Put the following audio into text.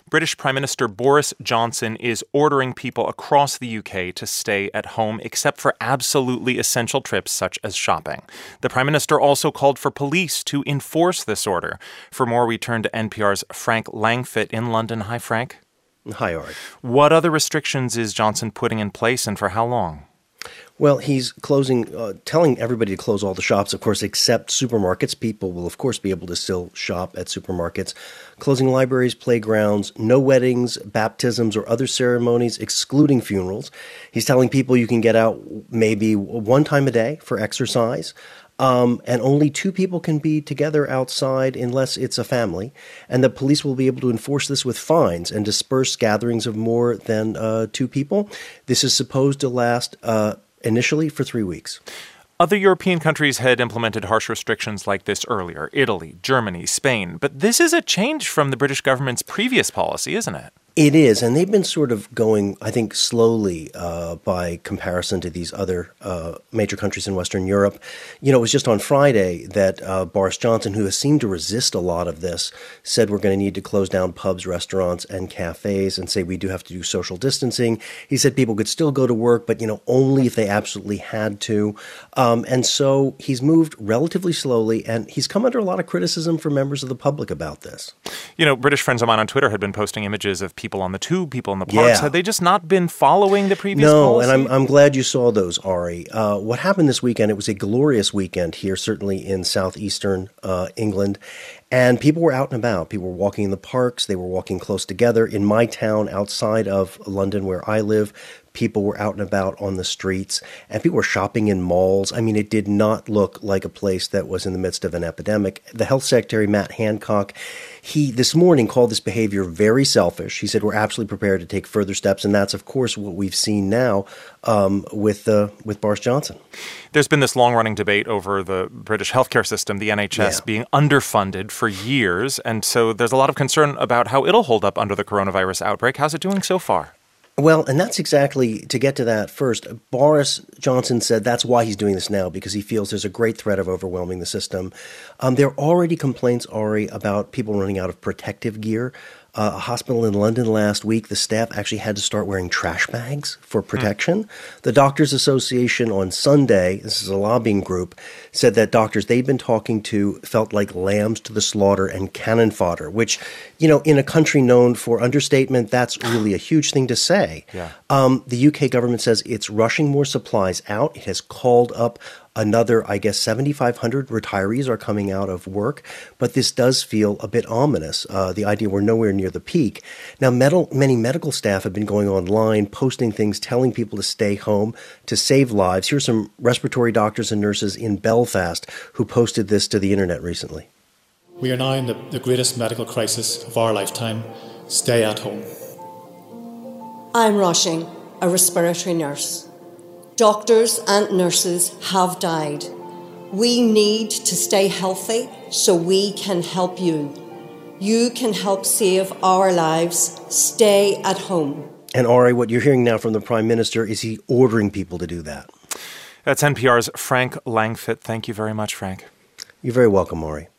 British Prime Minister Boris Johnson is ordering people across the UK to stay at home except for absolutely essential trips such as shopping. The Prime Minister also called for police to enforce this order. For more, we turn to NPR's Frank Langfitt in London. Hi, Frank. Hi, Ari. What other restrictions is Johnson putting in place and for how long? Well, he's telling everybody to close all the shops, of course, except supermarkets. People will, of course, be able to still shop at supermarkets. Closing libraries, playgrounds, no weddings, baptisms, or other ceremonies, excluding funerals. He's telling people you can get out maybe one time a day for exercise. And only two people can be together outside unless it's a family. And the police will be able to enforce this with fines and disperse gatherings of more than two people. This is supposed to last initially for 3 weeks. Other European countries had implemented harsh restrictions like this earlier. Italy, Germany, Spain. But this is a change from the British government's previous policy, isn't it? It is, and they've been sort of going, I think, slowly by comparison to these other major countries in Western Europe. You know, it was just on Friday that Boris Johnson, who has seemed to resist a lot of this, said we're going to need to close down pubs, restaurants, and cafes and say we do have to do social distancing. He said people could still go to work, but, only if they absolutely had to. And so he's moved relatively slowly, and he's come under a lot of criticism from members of the public about this. British friends of mine on Twitter had been posting images of people on the tube, people in the parks. Yeah. Had they just not been following the previous policy? No, and I'm glad you saw those, Ari. What happened this weekend, it was a glorious weekend here, certainly in southeastern England, and people were out and about. People were walking in the parks. They were walking close together. In my town outside of London where I live, people were out and about on the streets, and people were shopping in malls. I mean, it did not look like a place that was in the midst of an epidemic. The Health Secretary, Matt Hancock, he this morning called this behavior very selfish. He said we're absolutely prepared to take further steps, and that's, of course, what we've seen now with Boris Johnson. There's been this long-running debate over the British healthcare system, the NHS, being underfunded for years, and so there's a lot of concern about how it'll hold up under the coronavirus outbreak. How's it doing so far? Well, and that's exactly, to get to that first, Boris Johnson said that's why he's doing this now, because he feels there's a great threat of overwhelming the system. There are already complaints, Ari, about people running out of protective gear. A hospital in London last week, the staff actually had to start wearing trash bags for protection. The Doctors Association on Sunday, this is a lobbying group, said that doctors they'd been talking to felt like lambs to the slaughter and cannon fodder, which, in a country known for understatement, that's really a huge thing to say. Yeah. The UK government says it's rushing more supplies out. It has called up another, 7,500 retirees are coming out of work, but this does feel a bit ominous, the idea we're nowhere near the peak. Now, many medical staff have been going online, posting things, telling people to stay home to save lives. Here's some respiratory doctors and nurses in Belfast who posted this to the internet recently. We are now in the greatest medical crisis of our lifetime. Stay at home. I'm Roshing, a respiratory nurse. Doctors and nurses have died. We need to stay healthy so we can help you. You can help save our lives. Stay at home. And Ari, what you're hearing now from the Prime Minister is he ordering people to do that. That's NPR's Frank Langfitt. Thank you very much, Frank. You're very welcome, Ari.